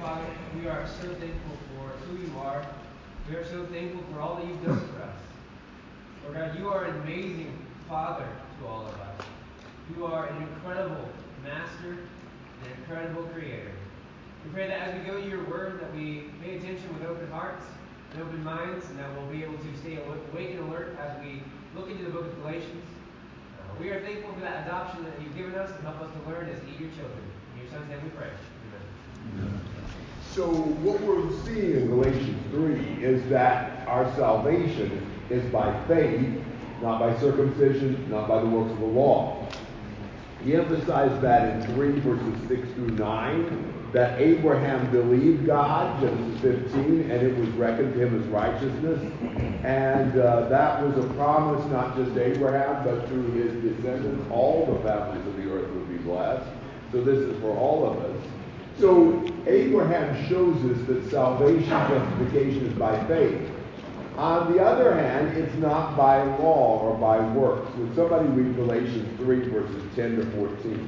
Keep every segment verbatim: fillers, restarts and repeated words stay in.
Father, we are so thankful for who you are. We are so thankful for all that you've done for us. Lord God, you are an amazing Father to all of us. You are an incredible Master, an incredible Creator. We pray that as we go to your word, that we pay attention with open hearts and open minds, and that we'll be able to stay awake and alert as we look into the book of Galatians. Uh, we are thankful for that adoption that you've given us and help us to learn as eager children. In your Son's name we pray. Amen. So what we're seeing in Galatians three is that our salvation is by faith, not by circumcision, not by the works of the law. He emphasized that in three verses six through nine, that Abraham believed God, Genesis fifteen, and it was reckoned to him as righteousness. And uh, that was a promise not just to Abraham, but through his descendants, all the families of the earth would be blessed. So this is for all of us. So Abraham shows us that salvation, justification is by faith. On the other hand, it's not by law or by works. Would somebody read Galatians three, verses ten to fourteen?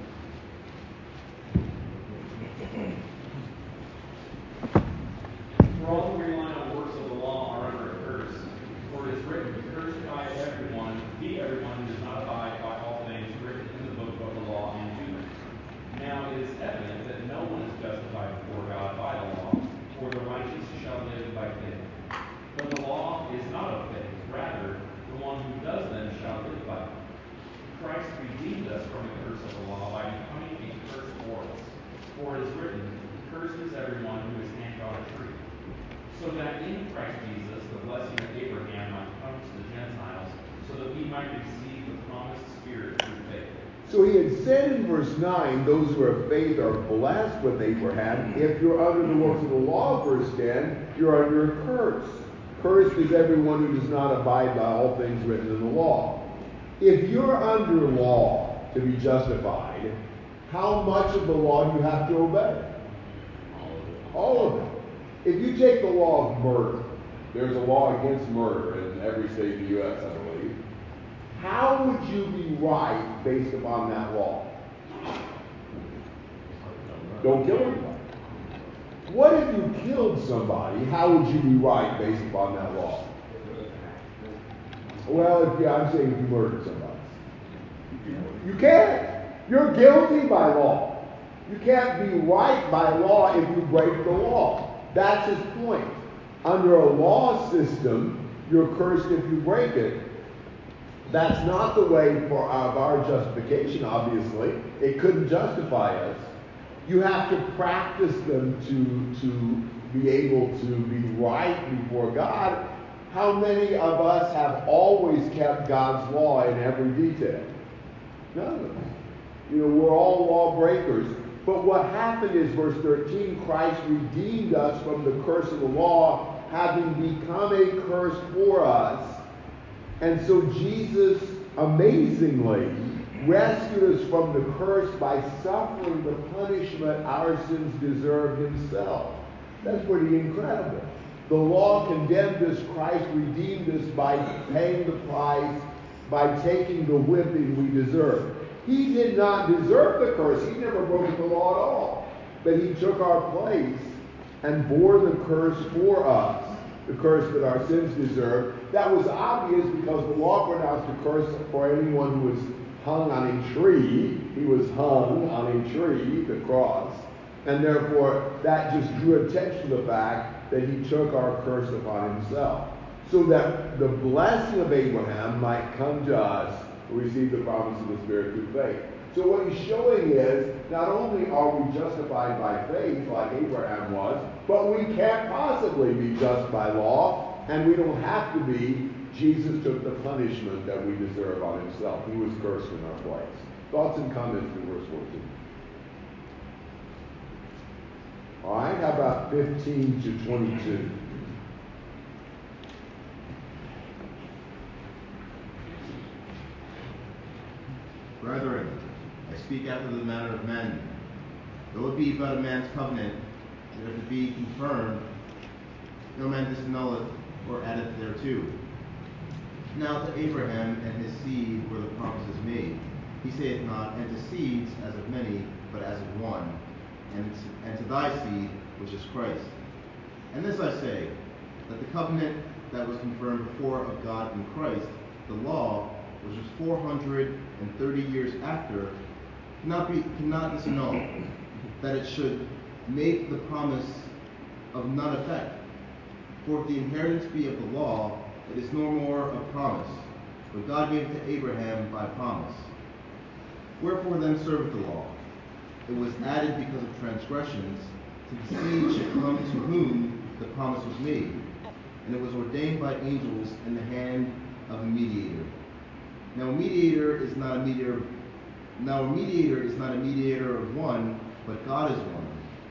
For all who rely on works of the law are under a curse. For it is written, cursed by everyone, be everyone who does not abide by all things written in the book of the law and do them. Now it is evident that no one is justified before God by the law, for the righteous shall live by faith. But the law is not of faith, rather, the one who does them shall live by it. Christ redeemed us from the curse of the law by becoming a curse for us. For it is written, cursed is everyone who is hanged on a tree. So that in Christ Jesus the blessing of Abraham might come to the Gentiles, so that we might receive the promised Spirit through faith. So he had said in verse nine, those who are of faith are blessed with Abraham. If you're under the works of the law, verse ten, you're under a curse. Cursed is everyone who does not abide by all things written in the law. If you're under law to be justified, how much of the law do you have to obey? All of it. If you take the law of murder, there's a law against murder in every state in the U S, I believe. How would you be right based upon that law? Don't kill anybody. What if you killed somebody? How would you be right based upon that law? Well, if you, I'm saying if you murdered somebody. You can't. You're guilty by law. You can't be right by law if you break the law. That's his point. Under a law system, you're cursed if you break it. That's not the way for of our justification, obviously. It couldn't justify us. You have to practice them to, to be able to be right before God. How many of us have always kept God's law in every detail? None of us. You know, we're all lawbreakers. But what happened is, verse thirteen, Christ redeemed us from the curse of the law, having become a curse for us. And so Jesus, amazingly, rescued us from the curse by suffering the punishment our sins deserved himself. That's pretty incredible. The law condemned us. Christ redeemed us by paying the price, by taking the whipping we deserved. He did not deserve the curse. He never broke the law at all. But he took our place and bore the curse for us, the curse that our sins deserved. That was obvious because the law pronounced a curse for anyone who was hung on a tree. He was hung on a tree, the cross. And therefore, that just drew attention to the fact that he took our curse upon himself. So that the blessing of Abraham might come to us who receive the promise of the Spirit through faith. So what he's showing is, not only are we justified by faith, like Abraham was, but we can't possibly be just by law, and we don't have to be. Jesus took the punishment that we deserve on himself. He was cursed in our place. Thoughts and comments through verse fourteen. All right, how about fifteen to twenty-two? Brethren, I speak after the manner of men. Though it be but a man's covenant, that if it be confirmed, no man disannuleth or addeth thereto. Now to Abraham and his seed were the promises made. He saith not, and to seeds as of many, but as of one, and to, and to thy seed, which is Christ. And this I say, that the covenant that was confirmed before of God in Christ, the law, which was four hundred thirty years after, cannot be cannot disannul, that it should make the promise of none effect. For if the inheritance be of the law, it is no more of promise, but God gave it to Abraham by promise. Wherefore then serveth the law? It was added because of transgressions, to the seed should come to whom the promise was made, and it was ordained by angels in the hand of a mediator. Now a mediator is not a mediator. Now a mediator is not a mediator of one, but God is one.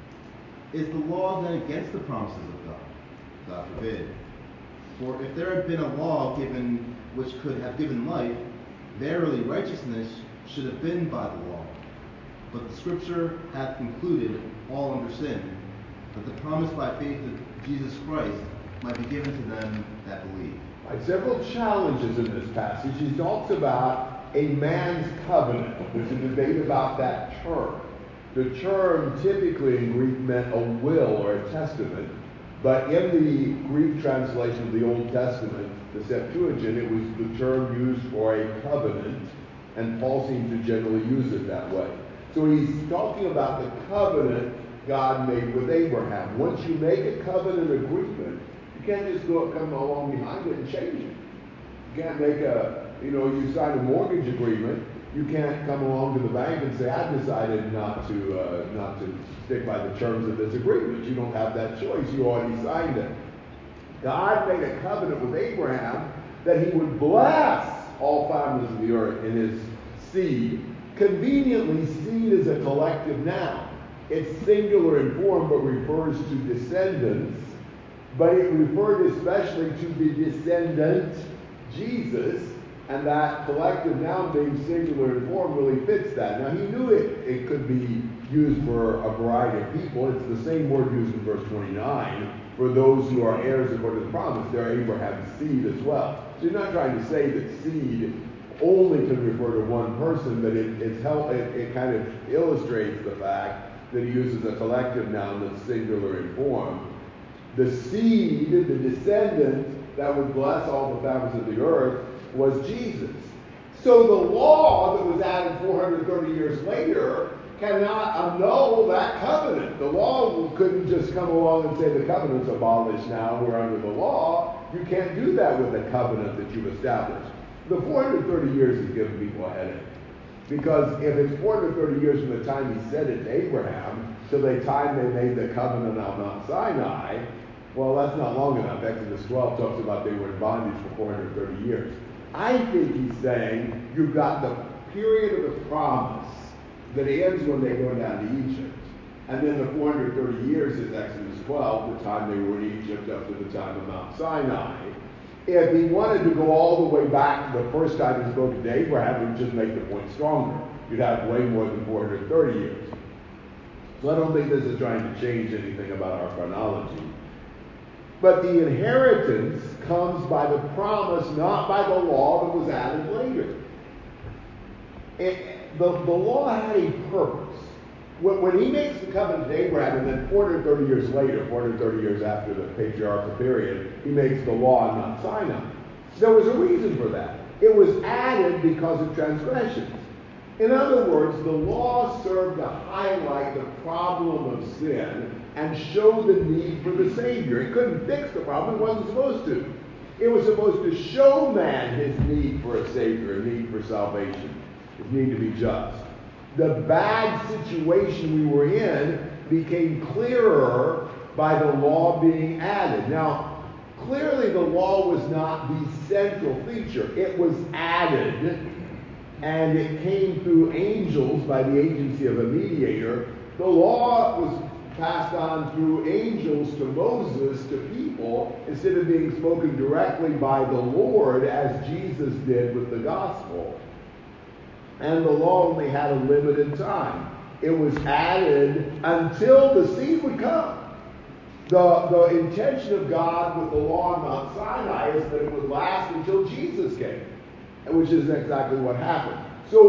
Is the law then against the promises of God? God forbid. For if there had been a law given which could have given life, verily righteousness should have been by the law. But the Scripture hath concluded all under sin, that the promise by faith of Jesus Christ might be given to them that believe. Right, several challenges in this passage. He talks about a man's covenant. There's a debate about that term. The term typically in Greek meant a will or a testament, but in the Greek translation of the Old Testament, the Septuagint, it was the term used for a covenant, and Paul seems to generally use it that way. So he's talking about the covenant God made with Abraham. Once you make a covenant agreement, you can't just go come along behind it and change it. You can't make a, you know, you sign a mortgage agreement. You can't come along to the bank and say, I decided not to uh, not to stick by the terms of this agreement. You don't have that choice. You already signed it. God made a covenant with Abraham that he would bless all families of the earth in his seed. Conveniently, seed is a collective noun. It's singular in form, but refers to descendants. But it referred especially to the descendant, Jesus, and that collective noun being singular in form really fits that. Now, he knew it, it could be used for a variety of people. It's the same word used in verse twenty-nine. For those who are heirs according to the promise, they're Abraham's seed as well. So he's not trying to say that seed only can refer to one person, but it, it's help, it, it kind of illustrates the fact that he uses a collective noun that's singular in form. The seed, the descendant that would bless all the families of the earth, was Jesus. So the law that was added four hundred thirty years later cannot annul that covenant. The law couldn't just come along and say the covenant's abolished now, we're under the law. You can't do that with a covenant that you've established. The four hundred thirty years is giving people a headache. Because if it's four hundred thirty years from the time he said it to Abraham till the time they made the covenant on Mount Sinai, well, that's not long enough. Exodus twelve talks about they were in bondage for four hundred thirty years. I think he's saying you've got the period of the promise that ends when they go down to Egypt. And then the four hundred thirty years is Exodus twelve, the time they were in Egypt up to the time of Mount Sinai. If he wanted to go all the way back to the first time he spoke to Abraham, it would just make the point stronger. You'd have way more than four hundred thirty years. So I don't think this is trying to change anything about our chronology. But the inheritance comes by the promise, not by the law that was added later. It, the, the law had a purpose. When, when he makes the covenant to Abraham, and then four hundred thirty years later, four hundred thirty years after the patriarchal period, he makes the law on Mount Sinai. There was a reason for that. It was added because of transgressions. In other words, the law served to highlight the problem of sin and show the need for the Savior. It couldn't fix the problem. It wasn't supposed to. It was supposed to show man his need for a Savior, a need for salvation, his need to be just. The bad situation we were in became clearer by the law being added. Now, clearly the law was not the central feature. It was added, and it came through angels by the agency of a mediator. The law was passed on through angels to Moses, to people, instead of being spoken directly by the Lord as Jesus did with the gospel. And the law only had a limited time. It was added until the seed would come. The, the intention of God with the law on Mount Sinai is that it would last until Jesus came, which is exactly what happened. So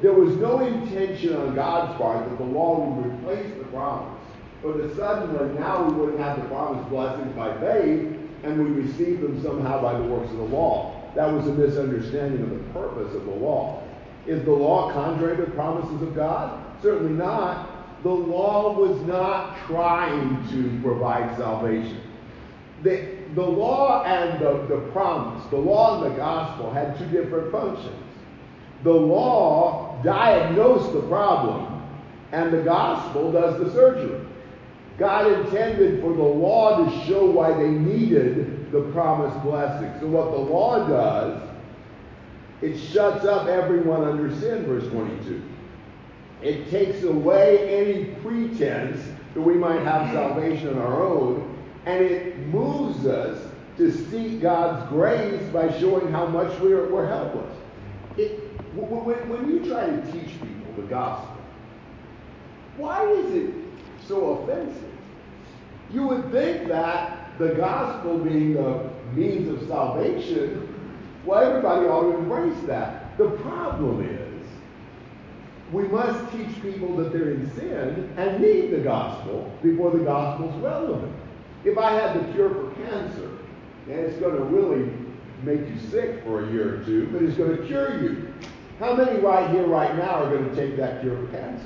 there was no intention on God's part that the law would replace the promise. But the sudden one, now we wouldn't have the promised blessings by faith, and we receive them somehow by the works of the law. That was a misunderstanding of the purpose of the law. Is the law contrary to the promises of God? Certainly not. The law was not trying to provide salvation. The, the law and the, the promise, the law and the gospel had two different functions. The law diagnosed the problem, and the gospel does the surgery. God intended for the law to show why they needed the promised blessing. So what the law does, it shuts up everyone under sin, verse twenty-two. It takes away any pretense that we might have salvation on our own, and it moves us to seek God's grace by showing how much we're, we're helpless. It, when, when you try to teach people the gospel, why is it so offensive? You would think that the gospel being the means of salvation, well, everybody ought to embrace that. The problem is, we must teach people that they're in sin and need the gospel before the gospel's relevant. If I had the cure for cancer, and it's going to really make you sick for a year or two, but it's going to cure you, how many right here, right now, are going to take that cure for cancer?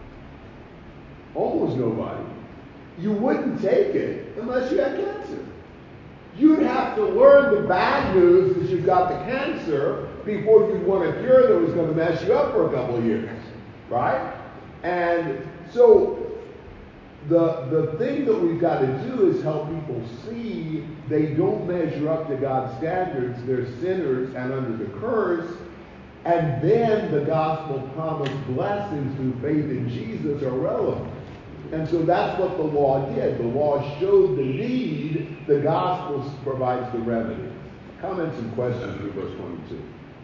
Almost nobody. You wouldn't take it unless you had cancer. You'd have to learn the bad news that you've got the cancer before you'd want a cure that was going to mess you up for a couple of years. Right? And so the, the thing that we've got to do is help people see they don't measure up to God's standards. They're sinners and under the curse. And then the gospel promised blessings through faith in Jesus are relevant. And so that's what the law did. The law showed the need. The gospel provides the remedy. Comments and questions with verse twenty-two.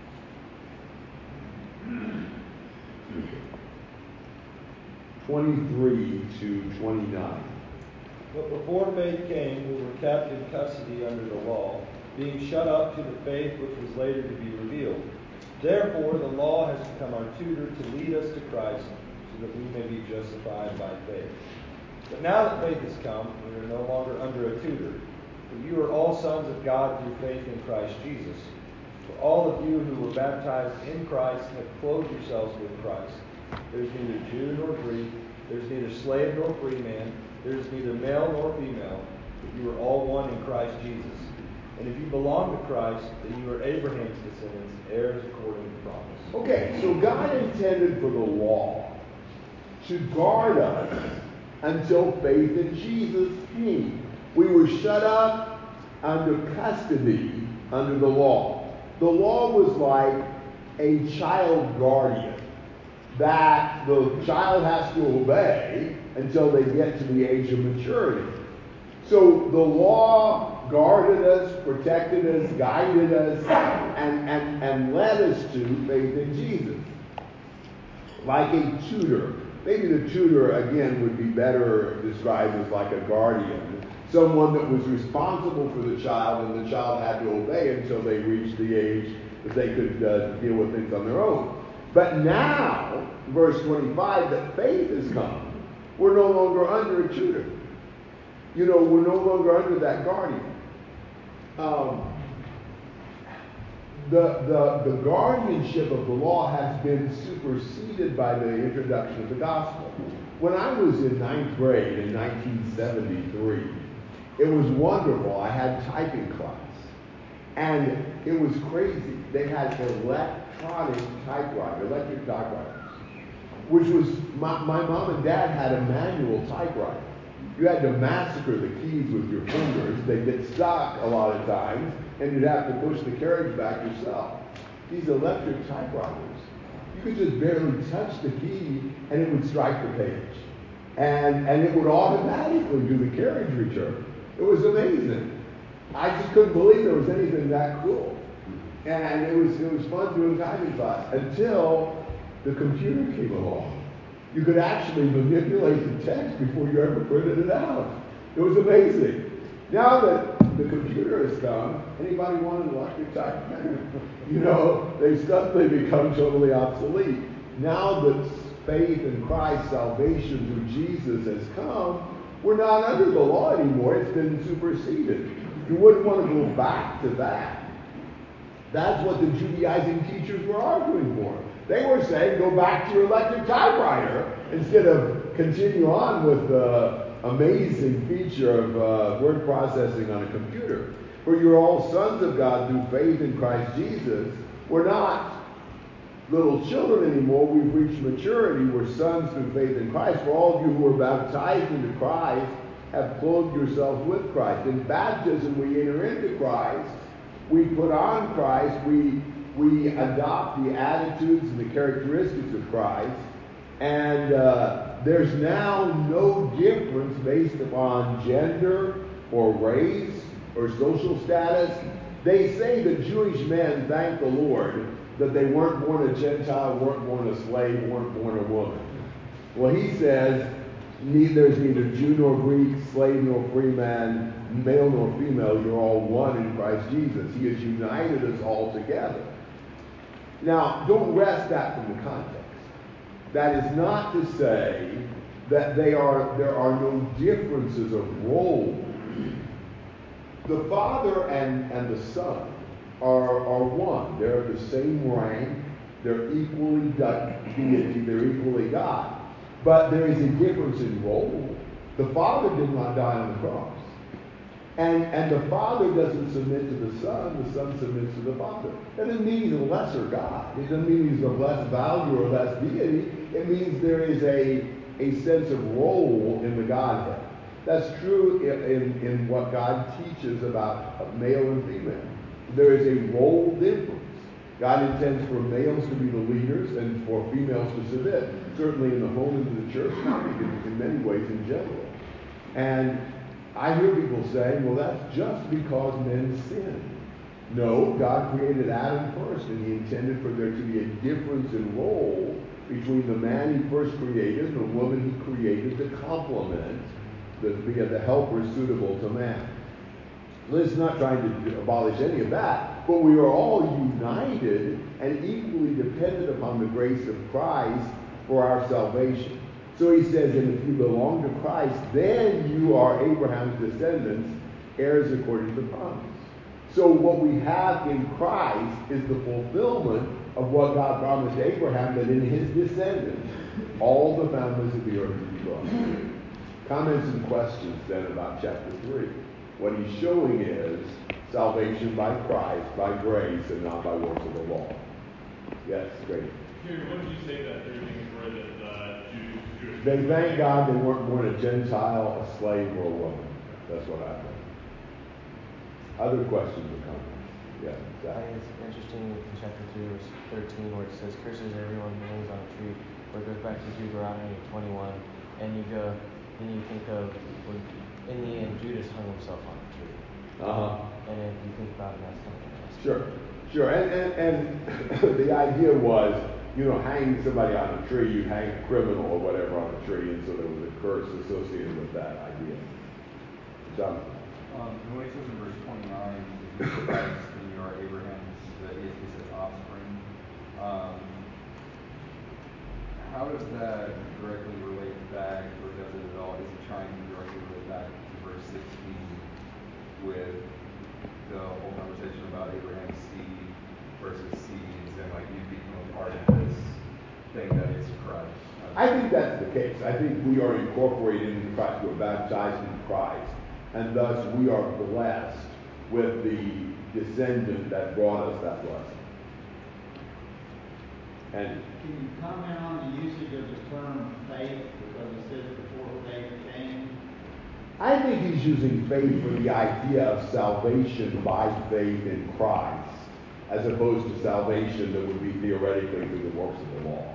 twenty-three to twenty-nine. But before faith came, we were kept in custody under the law, being shut up to the faith which was later to be revealed. Therefore, the law has become our tutor to lead us to Christ, so that we may be justified by faith. But now that faith has come, we are no longer under a tutor. For you are all sons of God through faith in Christ Jesus. For all of you who were baptized in Christ have clothed yourselves with Christ. There is neither Jew nor Greek, there is neither slave nor free man, there is neither male nor female, but you are all one in Christ Jesus. And if you belong to Christ, then you are Abraham's descendants, heirs according to promise. Okay, so God intended for the law to guard us until faith in Jesus came. We were shut up under custody under the law. The law was like a child guardian that the child has to obey until they get to the age of maturity. So the law guarded us, protected us, guided us, and, and, and led us to faith in Jesus. Like a tutor. Maybe the tutor, again, would be better described as like a guardian. Someone that was responsible for the child, and the child had to obey until they reached the age that they could uh, deal with things on their own. But now, verse twenty-five, that faith has come. We're no longer under a tutor. You know, we're no longer under that guardian. Um, the, the, the guardianship of the law has been superseded by the introduction of the gospel. When I was in ninth grade in nineteen seventy-three, it was wonderful. I had typing class. And it was crazy. They had electronic typewriter, electric typewriters, which was, my, my mom and dad had a manual typewriter. You had to massacre the keys with your fingers. They'd get stuck a lot of times, and you'd have to push the carriage back yourself. These electric typewriters, you could just barely touch the key, and it would strike the page. And, and it would automatically do the carriage return. It was amazing. I just couldn't believe there was anything that cool. And it was, it was fun doing typing class until the computer came along. You could actually manipulate the text before you ever printed it out. It was amazing. Now that the computer has come, anybody want an electric typewriter? You know, they suddenly become totally obsolete. now that faith in Christ, salvation through Jesus has come, we're not under the law anymore. It's been superseded. You wouldn't want to go back to that. That's what the Judaizing teachers were arguing for. They were saying, go back to your electric typewriter instead of continue on with the amazing feature of uh, word processing on a computer. For you're all sons of God through faith in Christ Jesus. We're not little children anymore. We've reached maturity. We're sons through faith in Christ. For all of you who are baptized into Christ have clothed yourselves with Christ. In baptism, we enter into Christ. We put on Christ. We, we adopt the attitudes and the characteristics of Christ. And uh, there's now no difference based upon gender or race or social status. They say that Jewish men thank the Lord that they weren't born a Gentile, weren't born a slave, weren't born a woman. Well, he says, there's neither Jew nor Greek, slave nor free man, male nor female, you're all one in Christ Jesus. He has united us all together. Now, don't wrest that from the context. That is not to say that they are there are no differences of role. The Father and, and the Son are, are one. They're the same rank. They're equally deity. They're equally God. But there is a difference in role. The Father did not die on the cross. And, and the Father doesn't submit to the Son. The Son submits to the Father. That doesn't mean he's a lesser God. It doesn't mean he's of less value or less deity. It means there is a, a sense of role in the Godhead. That's true in, in, in what God teaches about male and female. There is a role difference. God intends for males to be the leaders and for females to submit. Certainly in the home and in the church, in, in many ways in general. And I hear people say, well, that's just because men sinned. No, God created Adam first, and he intended for there to be a difference in role between the man he first created and the woman he created to complement, to be the helper suitable to man. This is not trying to abolish any of that, but we are all united and equally dependent upon the grace of Christ for our salvation. So he says, and if you belong to Christ, then you are Abraham's descendants, heirs according to the promise. So what we have in Christ is the fulfillment of what God promised Abraham, that in his descendants, all the families of the earth would be blessed. Comments and questions then about chapter three. What he's showing is salvation by Christ, by grace, and not by works of the law. Yes, great. Here, what did you say that three things were that uh, Jews, Jewish They thank God they weren't born a Gentile, a slave, or a woman. That's what I think. Other questions or comments? Yeah. I think it's interesting in chapter three, verse thirteen, where it says, "Curses everyone who hangs on a tree," where it goes back to Deuteronomy twenty-one, and you go, then you think of when in the end Judas hung himself on a tree. Uh-huh. And then you think about it, that's something else. Sure, sure. And, and, and the idea was, you know, hanging somebody on a tree, you hang a criminal or whatever on a tree, and so there was a curse associated with that idea. John? Um, when it says in verse twenty-nine, if you Christ, then you are Abraham's, that is, he says offspring. Um, how does that directly relate back, or does it at all? Is it trying to directly relate back to verse sixteen with the whole conversation about Abraham's seed versus seeds, and like you become a part of this thing that is Christ? I think that's the case. I think we are incorporated into Christ. We're baptized in Christ. And thus we are blessed with the descendant that brought us that blessing. And can you comment on the usage of the term faith, because it says before faith came? I think he's using faith for the idea of salvation by faith in Christ, as opposed to salvation that would be theoretically through the works of the law.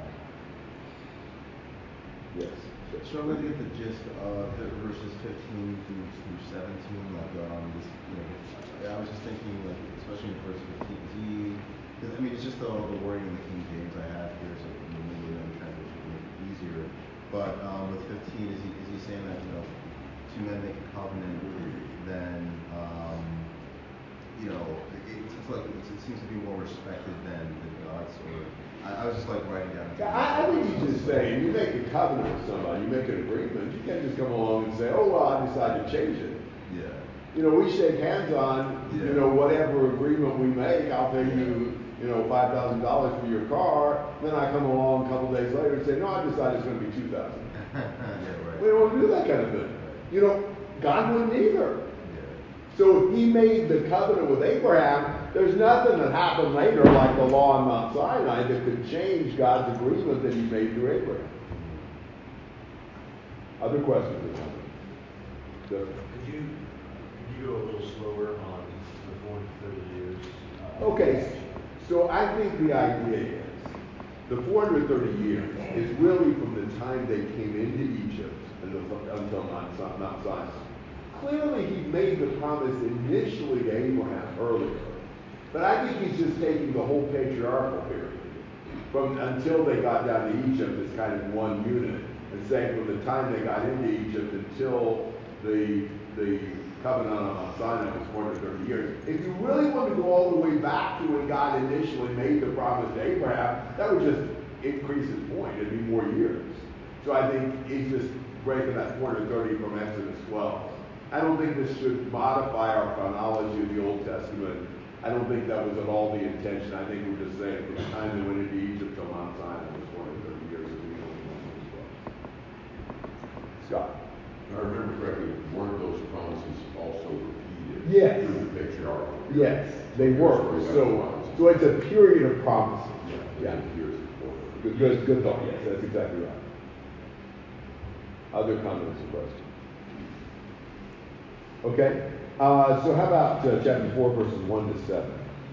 Yes. Struggling to get the gist of the verses fifteen through, through seventeen. Like, um, this, you know, I was just thinking, like, especially in verse fifteen, is he? Cause, I mean, it's just the, the wording in the King James I have here, so maybe another translation would make it easier. But um, with fifteen, is he is he saying that, you know, two men make a covenant, then um, you know, it, it's, it's like it's, it seems to be more respected than, than God's. Or I, I was just like writing down. Yeah, I, I think he's just saying, you make a covenant with somebody, you make an agreement, you can't just come along and say, oh, well, I decided to change it. Yeah. You know, we shake hands on, Yeah. you know, whatever agreement we make, I'll pay you, you know, five thousand dollars for your car, then I come along a couple days later and say, no, I decided it's going to be two thousand dollars. Yeah, right. We don't do that kind of thing. You know, God wouldn't either. Yeah. So he made the covenant with Abraham. There's nothing that happened later, like the law on Mount Sinai, that could change God's agreement that he made to Abraham. Other questions or comments? Could you, could you go a little slower on the four hundred thirty years? Uh, Okay, so I think the idea is, the four hundred thirty years is really from the time they came into Egypt until, until Mount, Mount Sinai. Clearly, he made the promise initially to Abraham earlier, but I think he's just taking the whole patriarchal period from until they got down to Egypt as kind of one unit, and saying from the time they got into Egypt until the the covenant on Mount Sinai was four hundred thirty years. If you really want to go all the way back to when God initially made the promise to Abraham, that would just increase his point. It'd be more years. So I think he's just breaking that four hundred thirty from Exodus twelve. I don't think this should modify our chronology of the Old Testament. I don't think that was at all the intention. I think we're just saying from the time they went into Egypt till Mount Sinai was four hundred thirty years of the Scott. If I remember correctly, weren't those promises also repeated Yes. through the patriarchal? Yes, they were. So, so it's a period of promises. Yeah, yeah. Years before. Good, good, good thought. Yes, that's exactly right. Other comments or questions? Okay. Uh, so how about uh, chapter four, verses one to seven?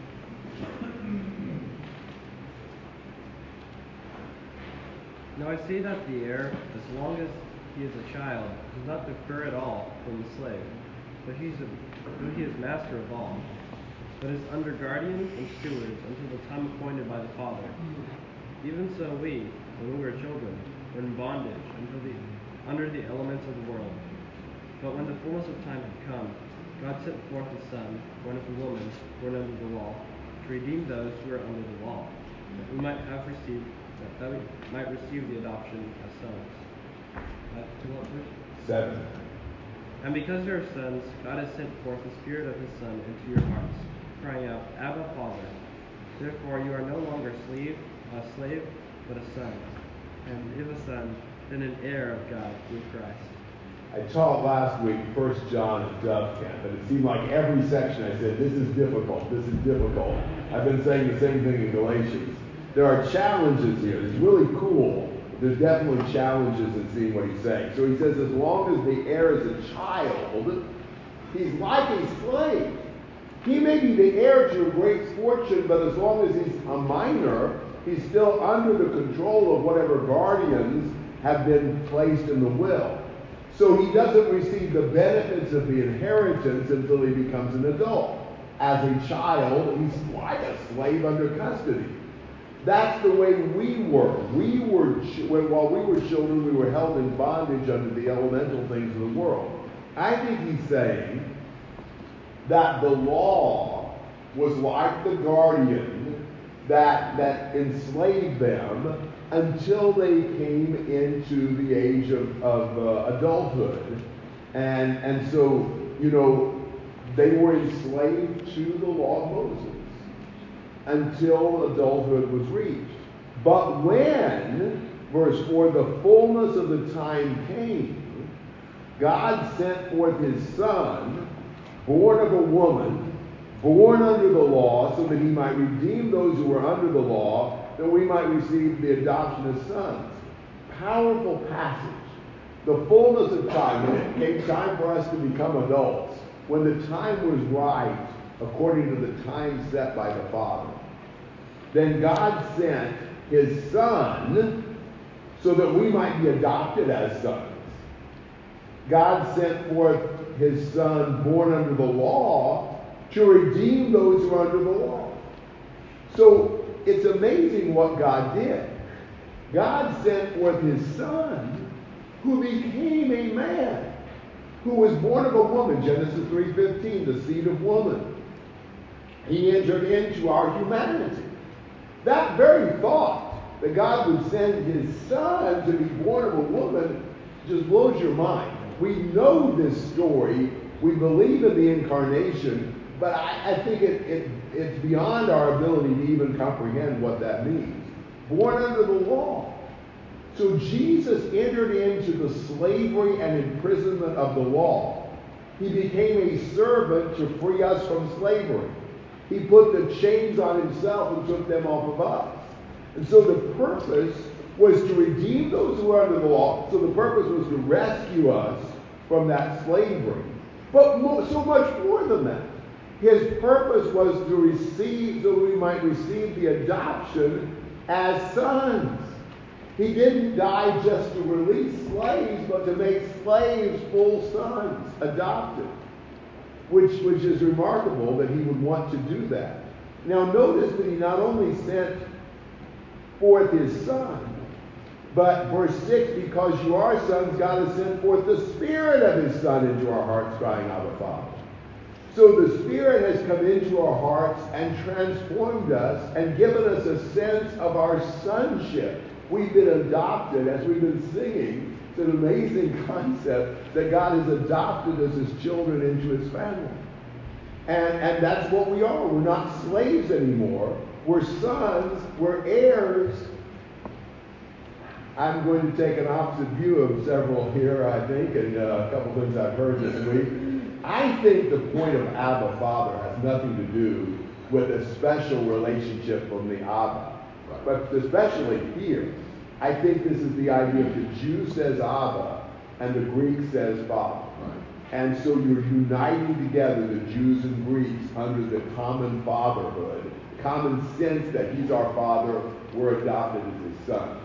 Now I say that the heir, as long as he is a child, does not differ at all from the slave, but he's a, but he is master of all, but is under guardians and stewards until the time appointed by the Father. Even so we, when we were children, were in bondage until the under the elements of the world. But when the fullness of time had come, God sent forth his Son, born of a woman, born under the law, to redeem those who were under the law, that we might have received that, that we might receive the adoption as sons. Uh, to what verse? Seven. And because you are sons, God has sent forth the Spirit of his Son into your hearts, crying out, Abba, Father. Therefore you are no longer slave, a slave, but a son. And if a son, then an heir of God through Christ. I taught last week First John at Dove Camp, and it seemed like every section I said, this is difficult, this is difficult. I've been saying the same thing in Galatians. There are challenges here. It's really cool. There's definitely challenges in seeing what he's saying. So he says, as long as the heir is a child, he's like a slave. He may be the heir to a great fortune, but as long as he's a minor, he's still under the control of whatever guardians have been placed in the will. So he doesn't receive the benefits of the inheritance until he becomes an adult. As a child, he's like a slave under custody. That's the way we were. We were, when, while we were children, we were held in bondage under the elemental things of the world. I think he's saying that the law was like the guardian that, that enslaved them until they came into the age of, of uh, adulthood. And, and so, you know, they were enslaved to the law of Moses until adulthood was reached. But when, verse four, the fullness of the time came, God sent forth his Son, born of a woman, born under the law, so that he might redeem those who were under the law, that we might receive the adoption as sons. Powerful passage. The fullness of time, when it came time for us to become adults, when the time was right, according to the time set by the Father, then God sent his Son so that we might be adopted as sons. God sent forth his Son born under the law to redeem those who are under the law. So it's amazing what God did. God sent forth his Son who became a man, who was born of a woman, Genesis three fifteen, the seed of woman. He entered into our humanity. That very thought, that God would send his son to be born of a woman, just blows your mind. We know this story. We believe in the incarnation, but I, I think it, it, it's beyond our ability to even comprehend what that means. Born under the law. So Jesus entered into the slavery and imprisonment of the law. He became a servant to free us from slavery. He put the chains on himself and took them off of us. And so the purpose was to redeem those who were under the law. So the purpose was to rescue us from that slavery. But mo- so much more than that. His purpose was to receive, so we might receive the adoption as sons. He didn't die just to release slaves, but to make slaves full sons, adopted. Which, which is remarkable that he would want to do that. Now notice that he not only sent forth his son, but verse six, because you are sons, God has sent forth the Spirit of his Son into our hearts, crying, Abba, Father. So the Spirit has come into our hearts and transformed us and given us a sense of our sonship. We've been adopted, as we've been singing. It's an amazing concept that God has adopted us as children into his family. And, and that's what we are. We're not slaves anymore. We're sons. We're heirs. I'm going to take an opposite view of several here, I think, and uh, a couple things I've heard this week. I think the point of Abba, Father, has nothing to do with a special relationship from the Abba. But especially here, I think this is the idea of the Jew says Abba and the Greek says Father. And so you're uniting together the Jews and Greeks under the common fatherhood, common sense that he's our father, we're adopted as his sons.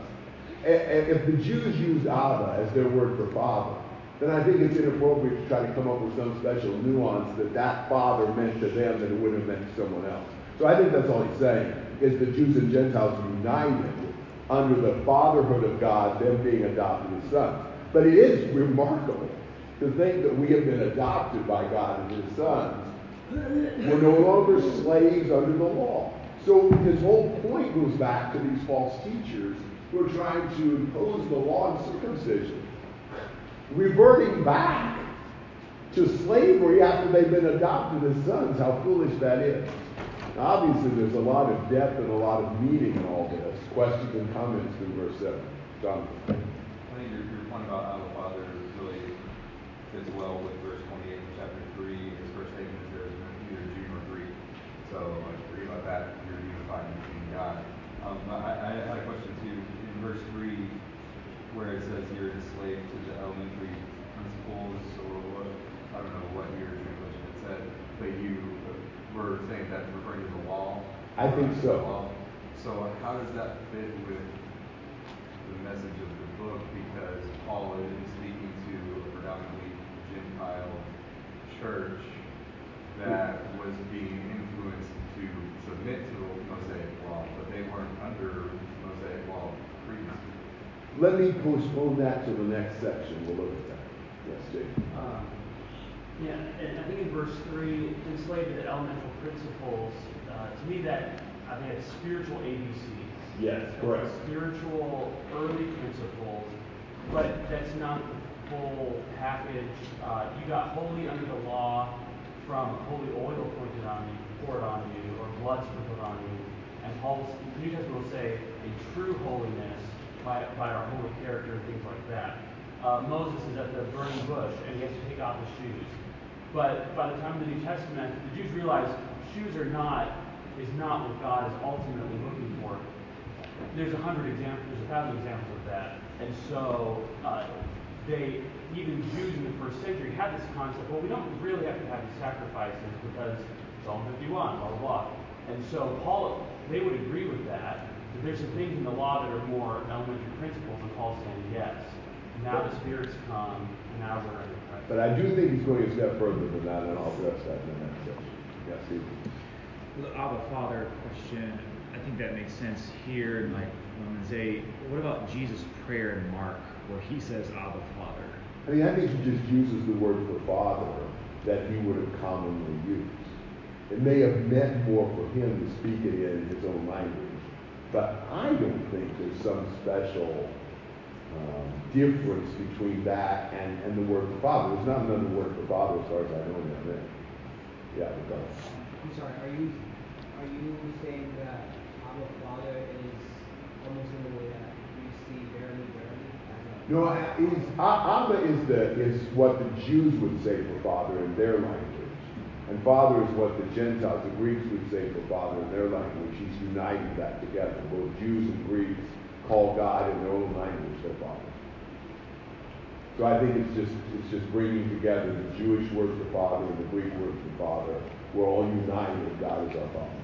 If the Jews used Abba as their word for father, then I think it's inappropriate to try to come up with some special nuance that that father meant to them that it wouldn't have meant to someone else. So I think that's all he's saying, is the Jews and Gentiles united under the fatherhood of God, them being adopted as sons. But it is remarkable to think that we have been adopted by God as his sons. We're no longer slaves under the law. So his whole point goes back to these false teachers who are trying to impose the law of circumcision, reverting back to slavery after they've been adopted as sons. How foolish that is. Now, obviously, there's a lot of depth and a lot of meaning in all this. Questions and comments in verse seven. Jonathan. I think your, your point about Abba Father really fits well with verse twenty-eight of chapter three. His first statement is there is neither Jew nor Greek. So, like, forget about that. You're unified between God. Um, I, I had a question too. In verse three, where it says you're enslaved to the elementary principles, or what, I don't know what your translation had said, but you were saying that's referring to the law. I think so. Law. So how does that fit with the message of the book? Because Paul is speaking to a predominantly Gentile church that was being influenced to submit to the Mosaic law, but they weren't under Mosaic law previously. Let me postpone that to the next section. We'll look at that. Yes, Jake. Um, yeah, and I think in verse three, enslaved to the elemental principles, uh, to me that, I think it's spiritual A B Cs. Yes, correct. Spiritual early principles, but that's not the full package. Uh, you got holy under the law from holy oil pointed on you, poured on you, or blood sprinkled on you. And Paul's New Testament will say a true holiness by, by our holy character and things like that. Uh, Moses is at the burning bush and he has to take off his shoes. But by the time of the New Testament, the Jews realize shoes are not is not what God is ultimately looking for. There's a hundred examples, there's a thousand examples of that. And so uh, they, even Jews in the first century had this concept, well, we don't really have to have these sacrifices because Psalm fifty-one, blah, blah, blah. And so Paul, they would agree with that. But there's some things in the law that are more elementary principles, and Paul's saying, yes, now the Spirit's come, and now we're under Christ. But I do think he's going a step further than that, and I'll address that in the next section. Yes, Steve. The Abba Father question, I think that makes sense here in like Romans eight. What about Jesus' prayer in Mark, where he says Abba Father? I mean, I think he just uses the word for father that he would have commonly used. It may have meant more for him to speak it in his own language. But I don't think there's some special um, difference between that and, and the word for Father. There's not another word for Father as far as I know in there. Yeah, but go. I'm sorry, are you are you saying that Abba Father is almost in the way that we see verily, verily? As a No, he's, Abba is the is what the Jews would say for Father in their language, and Father is what the Gentiles, the Greeks, would say for Father in their language. He's united that together. Both Jews and Greeks call God in their own language their Father. So I think it's just it's just bringing together the Jewish word for Father and the Greek word for Father. We're all united. God is our Father.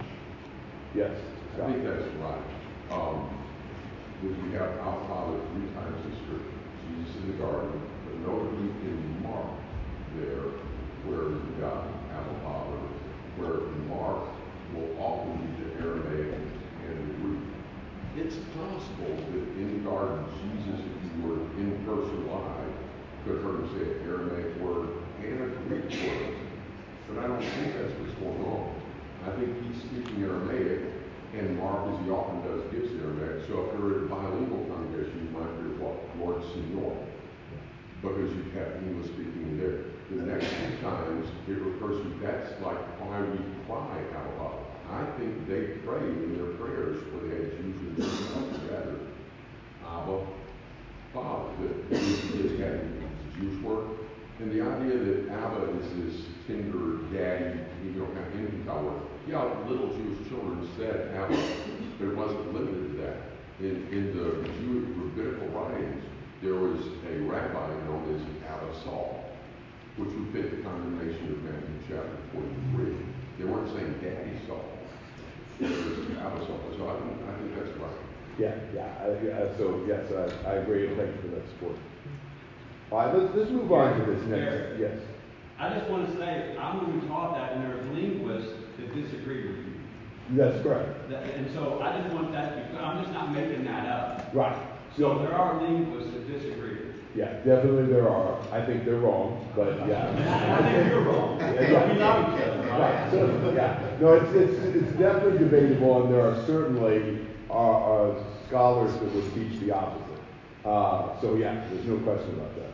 Yes, I think that's right. Um, because we have our Father three times in Scripture. Jesus in the garden, but notably in Mark there, where you've got our Father, where Mark will often use the Aramaic and the Greek. It's possible that in the garden, Jesus, if you were in person live, could have heard him say an Aramaic word and a Greek word. But I don't think that's what's going on. I think he's speaking Aramaic, and Mark, as he often does, gives the Aramaic. So if you're in a bilingual congregation, you might hear what? Lord Señor. Because you have English speaking there. The next few times, it refers to that's like why we cry out loud. I think they prayed in their prayers where they had Jews and Gentiles together. Abba, Father, that this had Jewish word. And the idea that Abba is this tender daddy, you don't have anything to word. Yeah, little Jewish children said Abba, but it wasn't limited to that. In, in the Jewish rabbinical writings, there was a rabbi known as Abba Saul, which would fit the condemnation of Matthew chapter forty-three. They weren't saying Daddy Saul. It was Abba Saul. So I think, I think that's right. Yeah, yeah. I, uh, so, yes, I, I agree. Thank you for that support. All right, let's, let's move on to this next. Eric, yes. I just want to say, I'm going to be taught that, and there are linguists that disagree with you. That's correct. That, and so I just want that to be, I'm just not making that up. Right. So there are linguists that disagree. Yeah, definitely there are. I think they're wrong, but yeah. I think you're wrong. Yeah, yeah. We love each other, right? Right. So, yeah. No, it's, it's, it's definitely debatable, and there are certainly are, are scholars that would teach the opposite. Uh, so yeah, there's no question about that.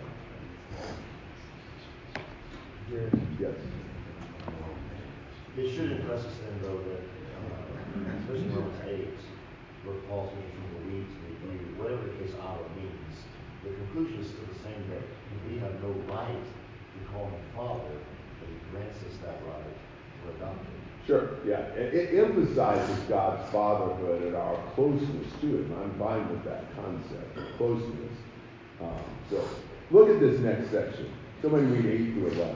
Yes. It should impress us then, though, that uh, especially Romans eight, where Paul speaking from the weeds and the view, whatever the case Abba means, the conclusion is still the same that we have no right to call him Father, but he grants us that right to adopt him. Sure, yeah. It, it emphasizes God's fatherhood and our closeness to him. I'm fine with that concept, closeness. Um, so, look at this next section. Somebody read eight through eleven.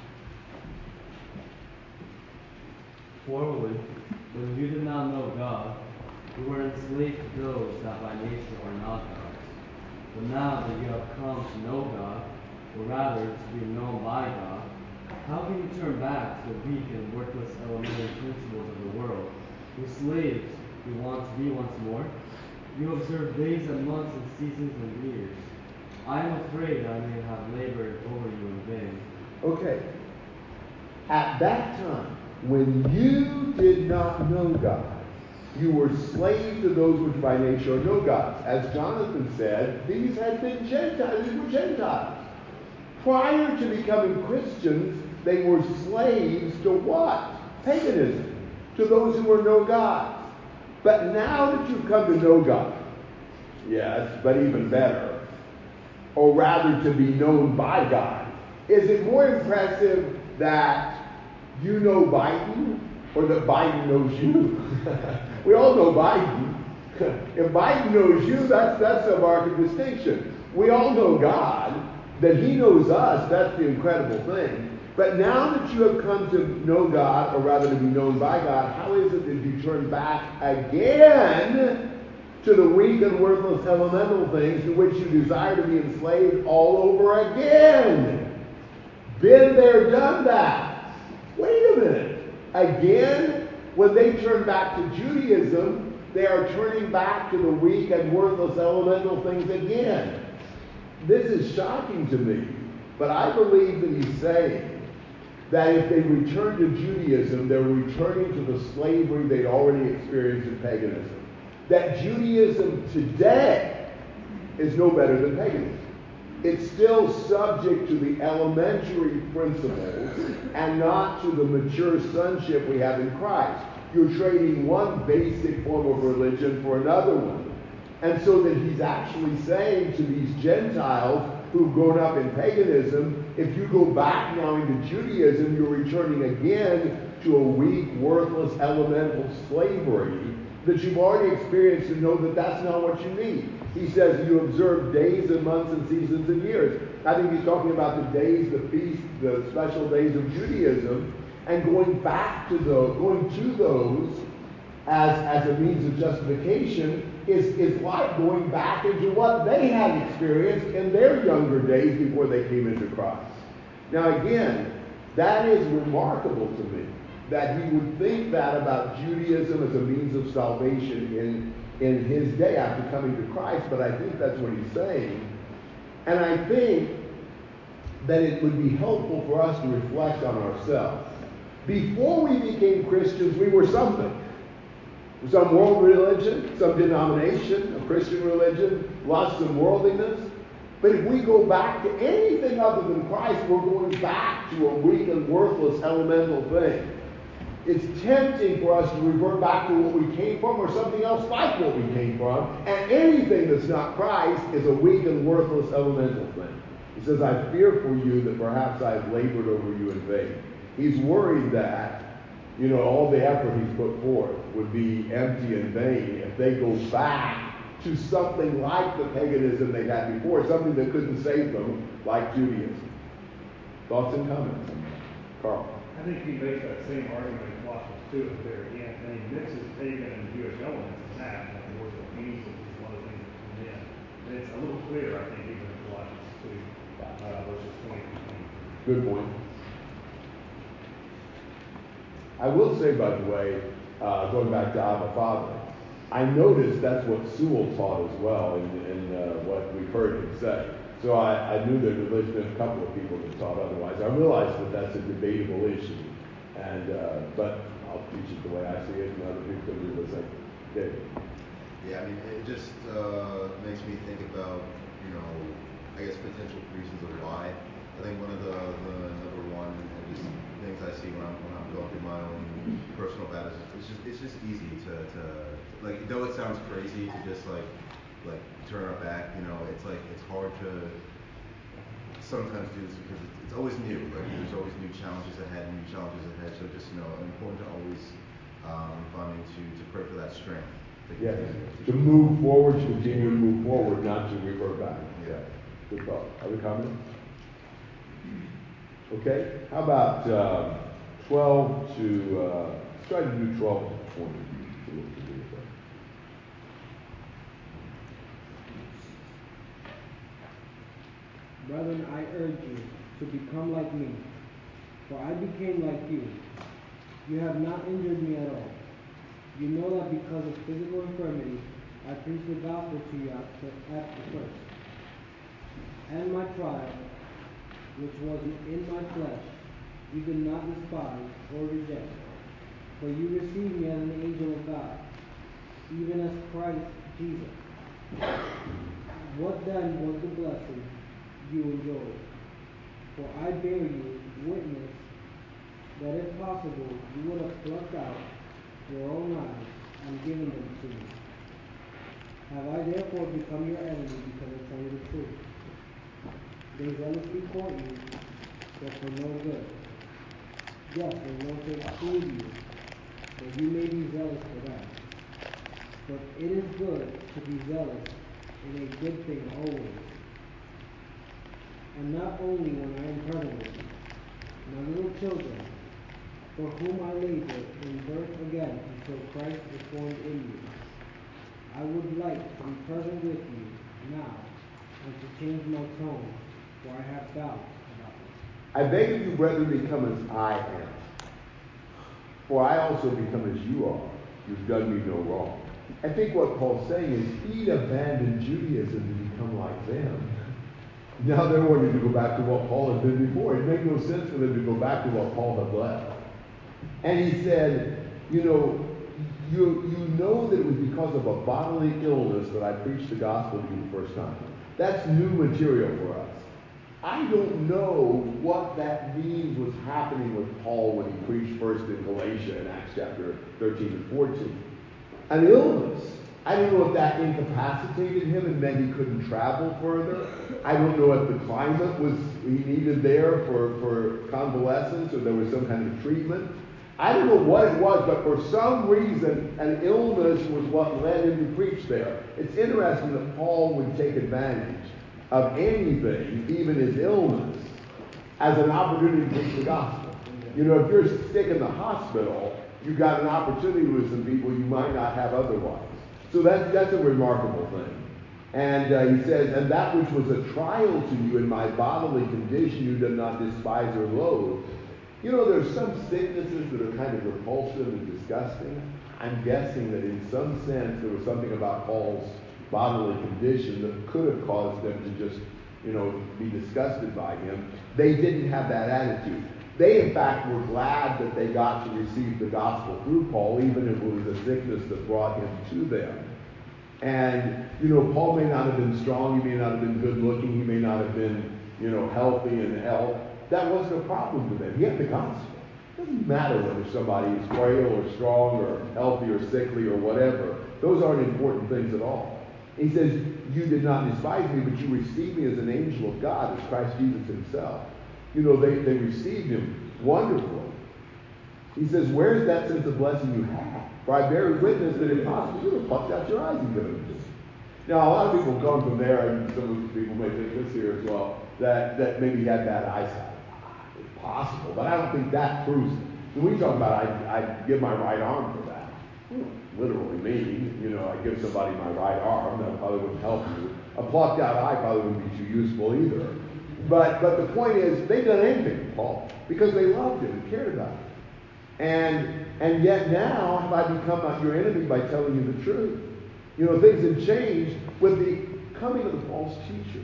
Formerly, when you did not know God, you were enslaved to those that by nature are not God's. But now that you have come to know God, or rather to be known by God, how can you turn back to the weak and worthless elementary principles of the world, whose slaves you want to be once more? You observe days and months and seasons and years. I am afraid I may have labored over you in vain. Okay. At that time, when you did not know God, you were slaves to those which by nature are no gods. As Jonathan said, these had been Gentiles, these were Gentiles. Prior to becoming Christians, they were slaves to what? Paganism. To those who were no gods. But now that you've come to know God, yes, but even better, or rather to be known by God, is it more impressive that you know Biden or that Biden knows you? We all know Biden. If Biden knows you, that's, that's a marked distinction. We all know God. That he knows us, that's the incredible thing. But now that you have come to know God, or rather to be known by God, how is it that you turn back again to the weak and worthless elemental things to which you desire to be enslaved all over again? Been there, done that. Wait a minute. Again, when they turn back to Judaism, they are turning back to the weak and worthless elemental things again. This is shocking to me, but I believe that he's saying that if they return to Judaism, they're returning to the slavery they'd already experienced in paganism. That Judaism today is no better than paganism. It's still subject to the elementary principles and not to the mature sonship we have in Christ. You're trading one basic form of religion for another one. And so that he's actually saying to these Gentiles who've grown up in paganism, if you go back now into Judaism, you're returning again to a weak, worthless, elemental slavery that you've already experienced, and know that that's not what you need. He says you observe days and months and seasons and years. I think he's talking about the days, the feasts, the special days of Judaism, and going back to those, going to those as, as a means of justification is, is like going back into what they had experienced in their younger days before they came into Christ. Now again, that is remarkable to me, that he would think that about Judaism as a means of salvation in, in his day after coming to Christ, but I think that's what he's saying. And I think that it would be helpful for us to reflect on ourselves. Before we became Christians, we were something. Some world religion, some denomination, a Christian religion, lust and worldliness. But if we go back to anything other than Christ, we're going back to a weak and worthless elemental thing. It's tempting for us to revert back to what we came from or something else like what we came from. And anything that's not Christ is a weak and worthless elemental thing. He says, I fear for you that perhaps I've labored over you in vain. He's worried that, you know, all the effort he's put forth would be empty and vain if they go back to something like the paganism they had before, something that couldn't save them, like Judaism. Thoughts and comments? Carl? I think he makes that same argument in Colossians two at the very end, and he mixes pagan and Jewish elements in that, like the worship of angels is one of the things that come in. And it's a little clearer, I think, even in Colossians two, uh, verses twenty to twenty-three. Good point. I will say, by the way, uh, going back to Abba Father, I noticed that's what Sewell taught as well in, in uh, what we've heard him say. So I, I knew there had been a couple of people that taught otherwise. I realized that that's a debatable issue, and uh, but I'll teach it the way I see it, and other people can do the same. David? Yeah, I mean, it just uh, makes me think about, you know, I guess potential reasons of why. I think one of the, the number one and just things I see when I'm when I'm going through my own personal battles, it's just it's just easy to, to like, though it sounds crazy to just like like turn our back, you know, it's like it's hard to sometimes do this because it's, it's always new. Like there's always new challenges ahead, new challenges ahead. So just, you know, important to always um finding to to pray for that strength. To yes. To move forward, to continue to move forward, not to revert back. Yeah. Good thought. Other comments? Okay. How about uh, twelve to uh, let's try to do twelve to twenty. Brethren, I urge you to become like me, for I became like you. You have not injured me at all. You know that because of physical infirmity, I preached the gospel to you at the, at the first. And my trial, which was in my flesh, you did not despise or reject, for you received me as an angel of God, even as Christ Jesus. What then was the blessing you enjoyed? For I bear you witness that if possible you would have plucked out your own eyes and given them to me. Have I therefore become your enemy because I tell you the truth? They zealously court you, but for no good. Yes, they want to exclude you, that you may be zealous for them. But it is good to be zealous in a good thing always. And not only when I am present with you, my little children, for whom I labor in birth again until Christ is formed in you. I would like to be present with you now and to change my tone, for I have doubt about it. I beg of you, brethren, become as I am. For I also become as you are. You've done me no wrong. I think what Paul's saying is he'd abandoned Judaism to become like them. Now they're wanting to go back to what Paul had been before. It made no sense for them to go back to what Paul had left. And he said, you know, you, you know that it was because of a bodily illness that I preached the gospel to you the first time. That's new material for us. I don't know what that means was happening with Paul when he preached first in Galatia in Acts chapter thirteen and fourteen. An illness. I don't know if that incapacitated him and meant he couldn't travel further. I don't know if the climate was he needed there for, for convalescence or there was some kind of treatment. I don't know what it was, but for some reason, an illness was what led him to preach there. It's interesting that Paul would take advantage of anything, even his illness, as an opportunity to preach the gospel. You know, if you're sick in the hospital, you've got an opportunity with some people you might not have otherwise. So that, that's a remarkable thing. And uh, he says, and that which was a trial to you in my bodily condition you did not despise or loathe. You know, there's some sicknesses that are kind of repulsive and disgusting. I'm guessing that in some sense there was something about Paul's bodily condition that could have caused them to just, you know, be disgusted by him. They didn't have that attitude. They, in fact, were glad that they got to receive the gospel through Paul, even if it was a sickness that brought him to them. And, you know, Paul may not have been strong, he may not have been good looking, he may not have been, you know, healthy and health. That wasn't a problem to them. He had the gospel. It doesn't matter whether somebody is frail or strong or healthy or sickly or whatever. Those aren't important things at all. He says, you did not despise me, but you received me as an angel of God, as Christ Jesus himself. You know, they, they received him wonderfully. He says, where is that sense of blessing you had? For I bear witness that if possible, you would have plucked out your eyes and given them to me. Now, a lot of people have gone from there, and some of the people may think this here as well, that, that maybe he had bad eyesight. It's possible, but I don't think that proves it. When we talk about I, I give my right arm for that, literally mean, you know, I give somebody my right arm, that probably wouldn't help you. A plucked out eye probably wouldn't be too useful either. But but the point is, they've done anything for Paul because they loved him and cared about him. And and yet now have I become your enemy by telling you the truth. You know, things had changed with the coming of the false teachers.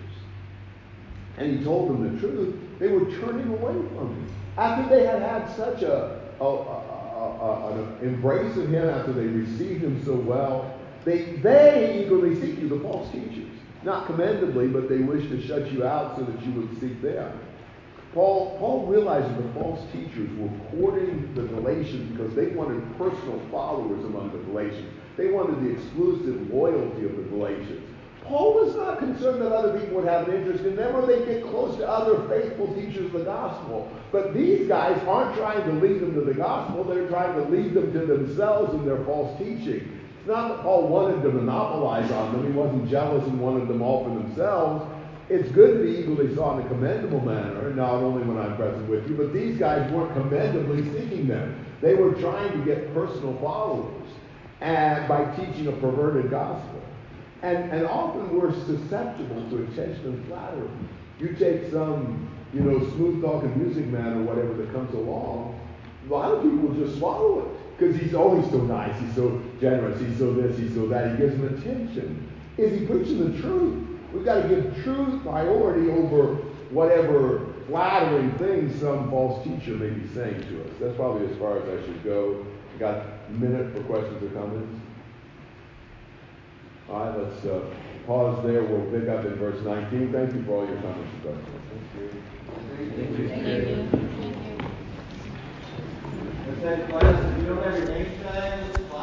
And he told them the truth. They were turning away from him. After they had had such a, a, a, a, an embrace of him, after they received him so well, they, they eagerly seek you, the false teachers. Not commendably, but they wish to shut you out so that you would seek them. Paul, Paul realized that the false teachers were courting the Galatians because they wanted personal followers among the Galatians. They wanted the exclusive loyalty of the Galatians. Paul was not concerned that other people would have an interest in them or they'd get close to other faithful teachers of the gospel. But these guys aren't trying to lead them to the gospel. They're trying to lead them to themselves and their false teaching. It's not that Paul wanted to monopolize on them. He wasn't jealous and wanted them all for themselves. It's good to be eagerly sought in a commendable manner, not only when I'm present with you, but these guys weren't commendably seeking them. They were trying to get personal followers and by teaching a perverted gospel. And, and often we're susceptible to attention and flattery. You take some, you know, smooth talking music man or whatever that comes along, a lot of people will just swallow it. Because he's always so nice, he's so generous, he's so this, he's so that, he gives them attention. Is he preaching the truth? We've got to give truth priority over whatever flattering things some false teacher may be saying to us. That's probably as far as I should go. I got a minute for questions or comments. All right, let's uh, pause there. We'll pick up in verse nineteen. Thank you for all your comments and questions. Thank you. Thank you. Thank you. If you don't have your name tag,